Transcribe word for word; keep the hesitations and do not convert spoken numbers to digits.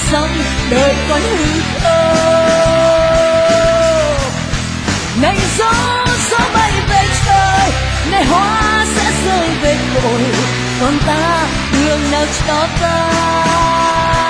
sống đời còn hư khô. Này gió gió bay về trời, này hoa sẽ rơi về cội, còn ta đường nào cho ta.